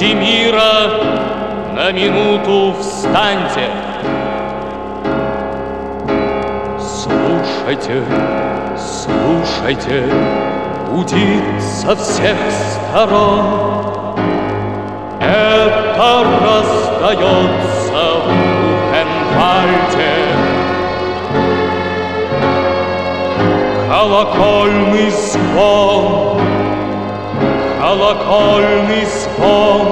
Люди мира, на минуту встаньте. Слушайте, слушайте, гудит со всех сторон. Это раздается в Бухенвальде. Колокольный звон, колокольный звон.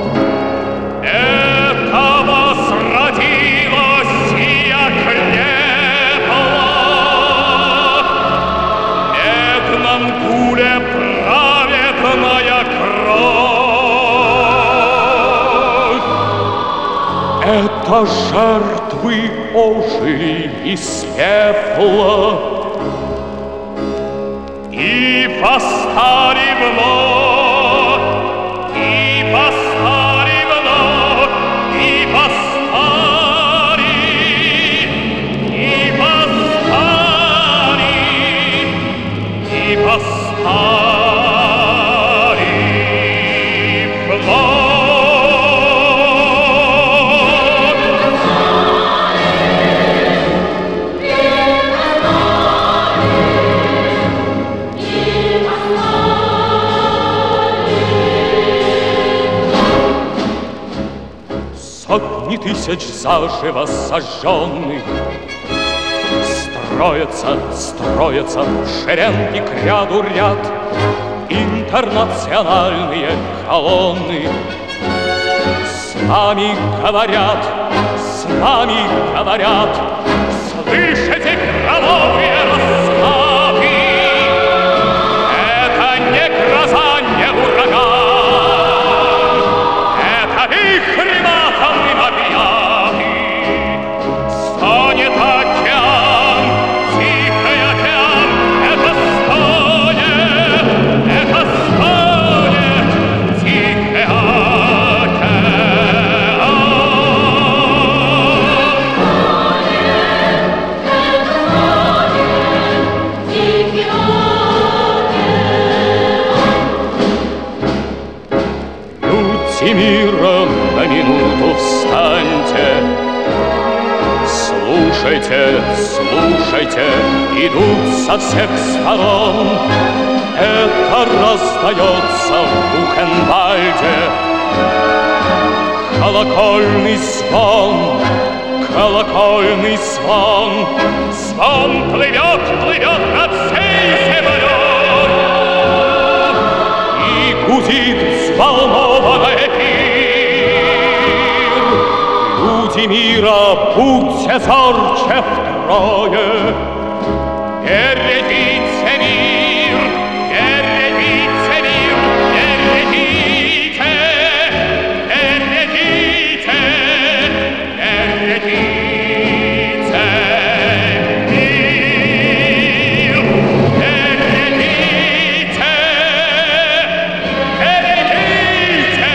Это возродилась сия крепла. Медном гуле праведная кровь. Это жертвы ожили из пепла и восстали вновь, и восстали вновь, и восстали, и восстали, и восстали вновь. Сотни тысяч заживо сожженных строятся, строятся в шеренги к ряду ряд интернациональные колонны. С нами говорят, с нами говорят, слышите громовые раскаты? Это не гроза, не ураган, это вихрь матовый объятый. Стонет океан, тихий океан, это стонет, тихий Люди мира, на минуту встаньте. Слушайте, слушайте, идут со всех сторон. Это раздается в Бухенвальде. Колокольный звон, колокольный звон. Звон плывет, плывет над всей землей и гудит взволнованно эфир. Люди мира, будьте зорче втрое. Берегите мир, берегите мир, берегите, берегите, берегите мир, берегите, берегите,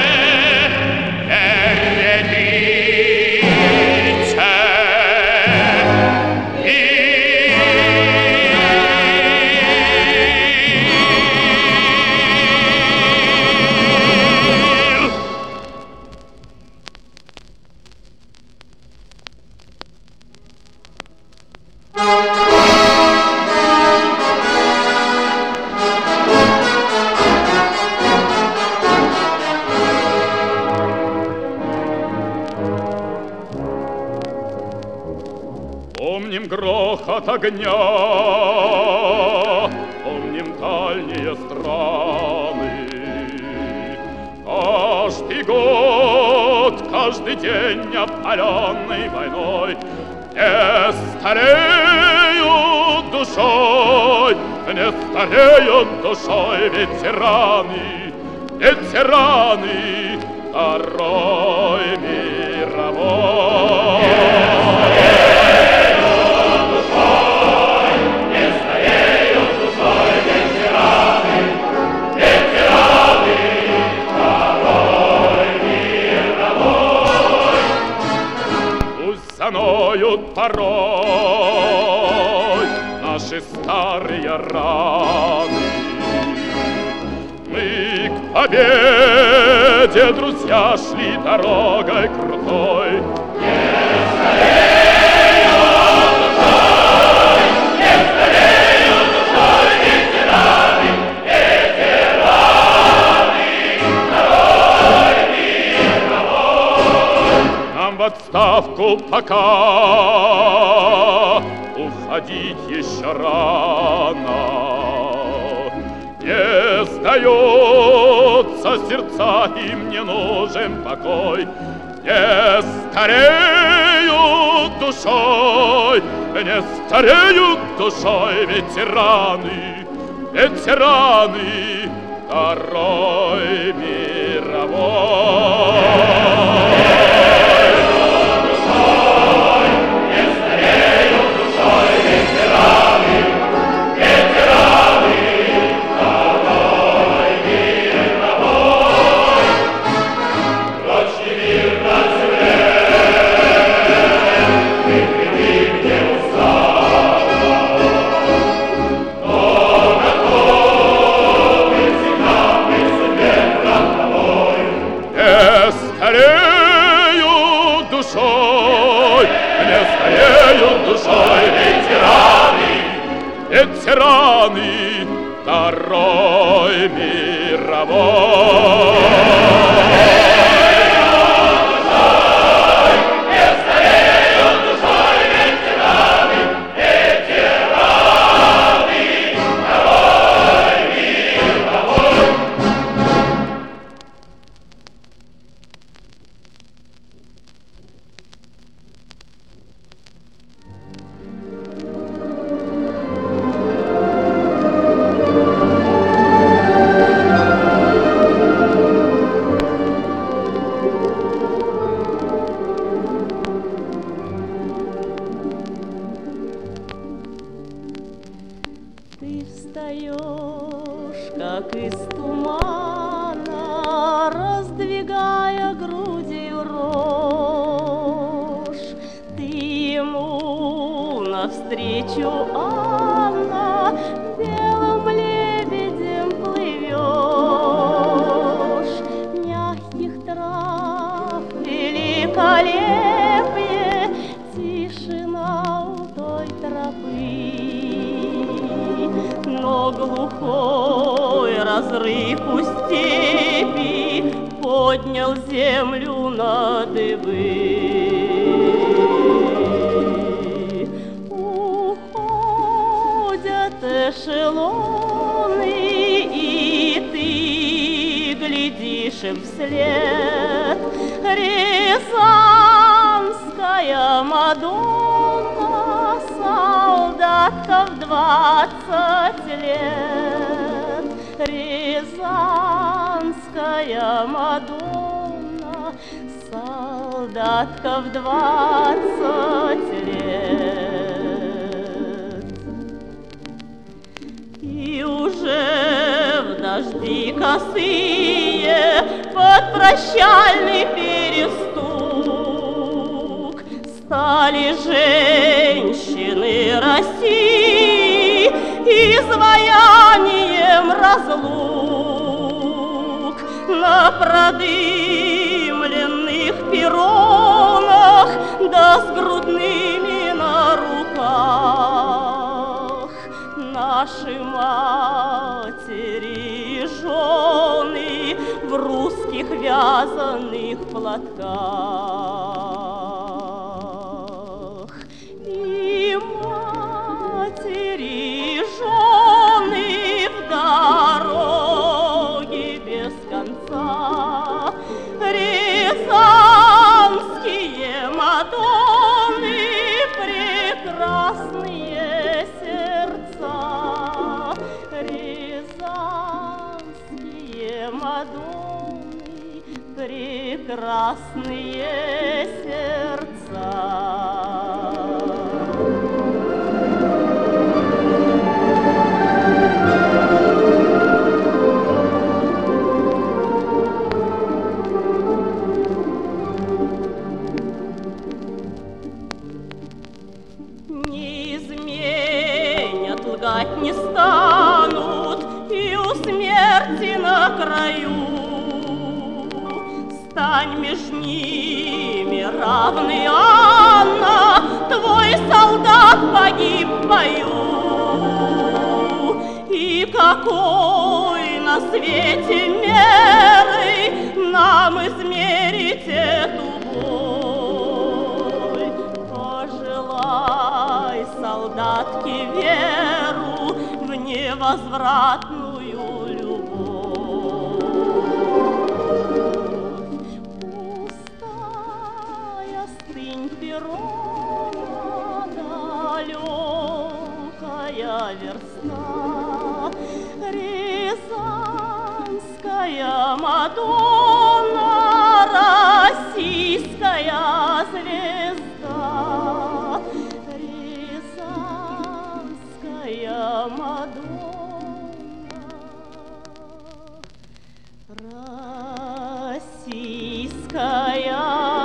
Помним грохот огня, помним дальние страны. Каждый год, каждый день, опаленный войной, не стареют душой, не стареют душой ветераны, ветераны Второй мировой. Заноют порой наши старые раны. Мы к победе друзья шли дорогой крутой. Нам в отставку пока уходить еще рано. Не сдается сердца, им не нужен покой. Не стареют душой, не стареют душой ветераны, ветераны Второй мировой. Ветераны Второй мировой. Ты встаешь, как из тумана, раздвигая грудью рожь. Ты ему навстречу, Анна, белым лебедем плывешь. Мягких трав великолепие, тишина у той тропы. Но глухой разрыв у степи поднял землю на дыбы. Уходят эшелоны, и ты глядишь им вслед. Рязанская Мадонна, солдатка в 20 лет. Рязанская Мадонна, солдатка в 20 лет. И уже в дожди косые под прощальный перестук стали женщины России изваянием разлук. На продымленных перронах да с грудными на руках наши матери и жены в русских вязаных платках. И матери и жены в дороге без конца. Рязанские Мадонны, прекрасные сердца. Рязанские Мадонны, прекрасные сердца. Лгать не станут и у смерти на краю. стань меж ними равный, Анна, твой солдат погиб в бою. И какой на свете мерой нам измерить эту боль? Пожелай, солдатке, веру в невозвратную любовь. Пустая стынь перрона, далекая верста, Рязанская Мадонна, российская звезда. Рязанская Мадонна, российская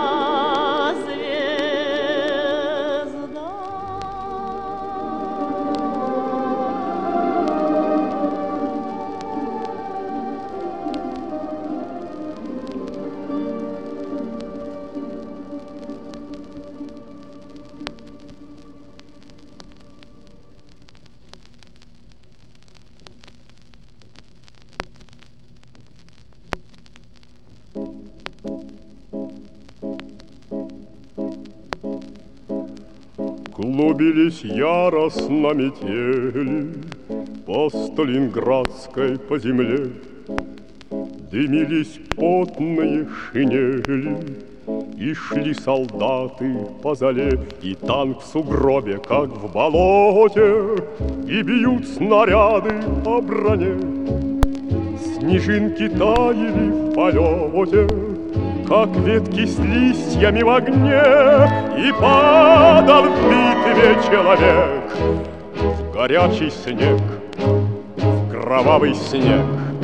Клубились яростно метели по Сталинградской по земле, дымились потные шинели, и шли солдаты по зале, и танк в сугробе, как в болоте, и бьют снаряды по броне. Снежинки таяли в полете, как ветки с листьями в огне, и падал в битве человек в горячий снег, в кровавый снег.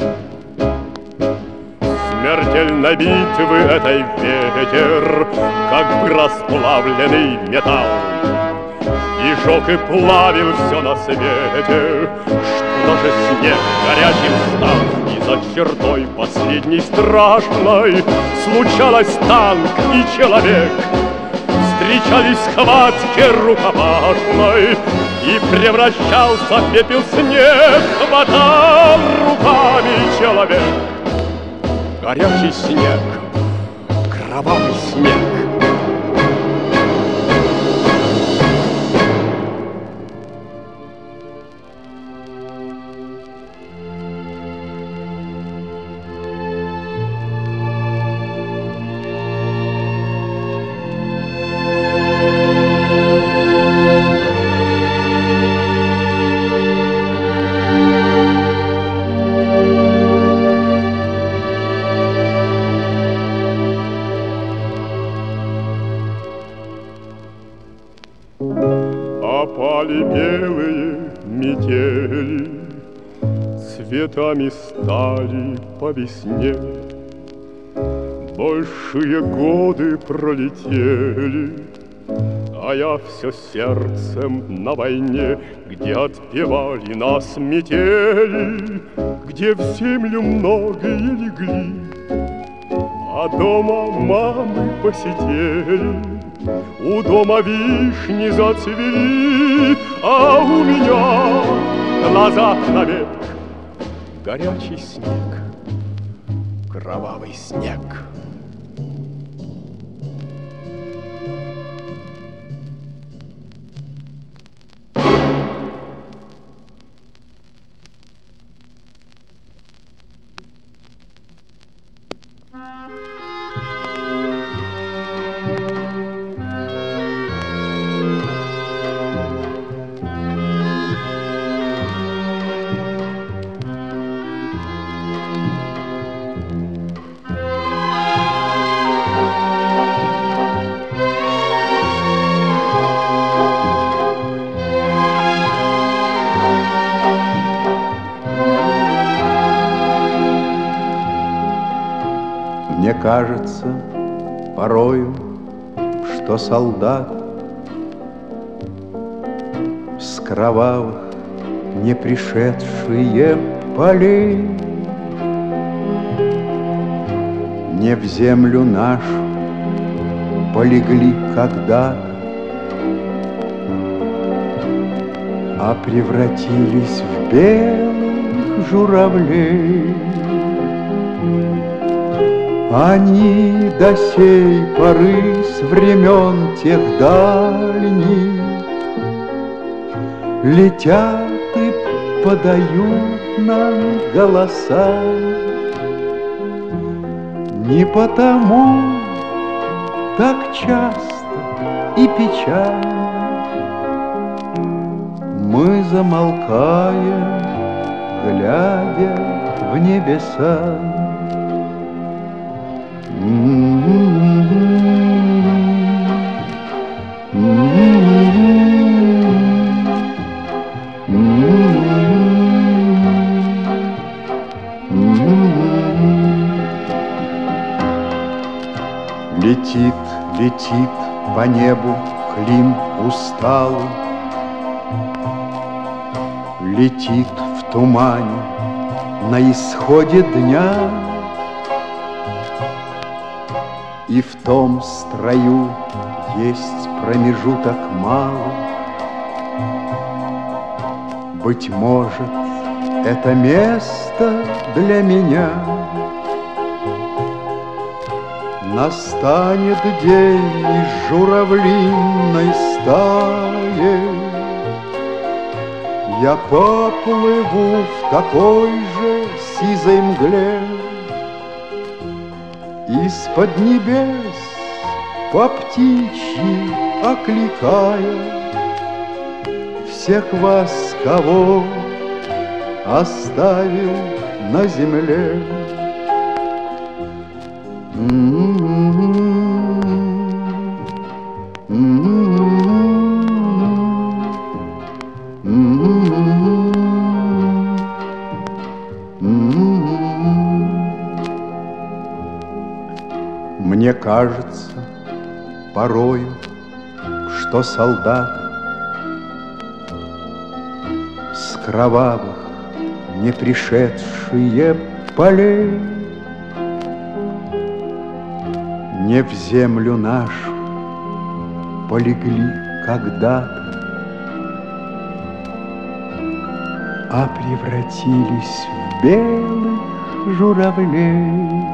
Смертельной битвы этой ветер, как бы расплавленный металл, и жег и плавил все на свете, что даже снег горячим стал. И за чертой последней страшной случалось танк и человек, встречались в схватке рукопашной, и превращался в пепел снег, хватал руками человек. Горячий снег, кровавый снег. Опали белые метели, цветами стали по весне. Большие годы пролетели, а я все сердцем на войне, где отпевали нас метели, где в землю многие легли, а дома мамы посидели. У дома вишни зацвели, а у меня в глазах навек горячий снег, кровавый снег. Мне кажется порою, что солдат с кровавых не пришедшие полей не в землю нашу полегли когда-то, а превратились в белых журавлей. Они до сей поры с времен тех дальних летят и подают нам голоса. Не потому так часто и печально мы замолкаем, глядя в небеса. Летит, летит по небу Клим усталый, летит в тумане на исходе дня. И в том строю есть промежуток малый. Быть может, это место для меня. Настанет день из журавлиной стаи, я поплыву в такой же сизой мгле. Из-под небес по птичьи окликая всех вас, кого оставил на земле. Мне кажется порою, что солдаты с кровавых не пришедшие полей не в землю нашу полегли когда-то, а превратились в белых журавлей.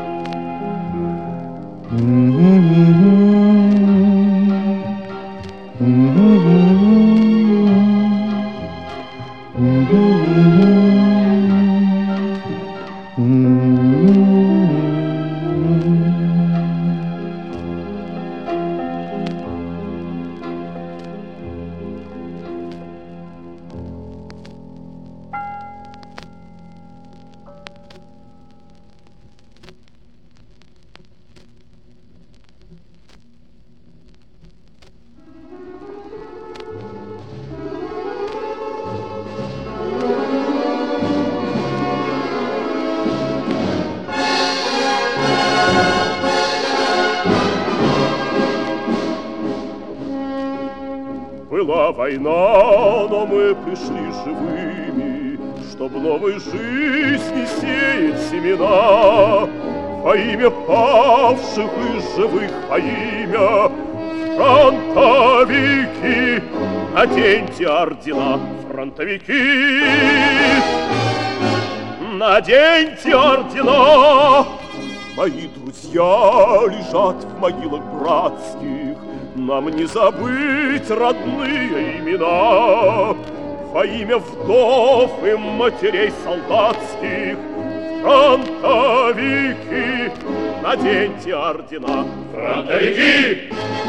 Была война, но мы пришли живыми, чтоб новой жизни сеять семена. Во имя павших и живых, во имя фронтовики, наденьте ордена, фронтовики, наденьте ордена. Мои друзья лежат в могилах братских, нам не забыть родные имена. Во имя вдов и матерей солдатских, фронтовики, наденьте ордена. Фронтовики,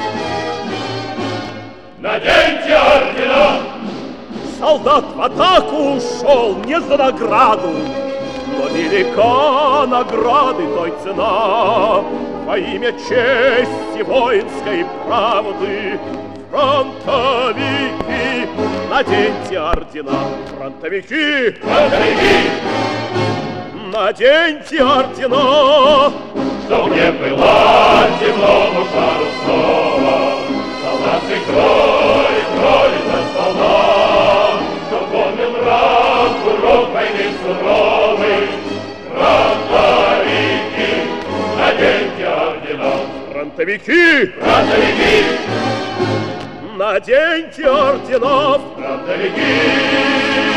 наденьте ордена. Солдат в атаку ушел не за награду, но велика награды той цена. Во имя чести воинской правды, фронтовики, наденьте ордена. Фронтовики, фронтовики, наденьте ордена. Чтоб не было земному шару снова солдатской крови за солдат, чтоб помнил мрак урок войны суровый. Фронтовики, наденьте Фронтовики! Наденьте орденов! Фронтовики!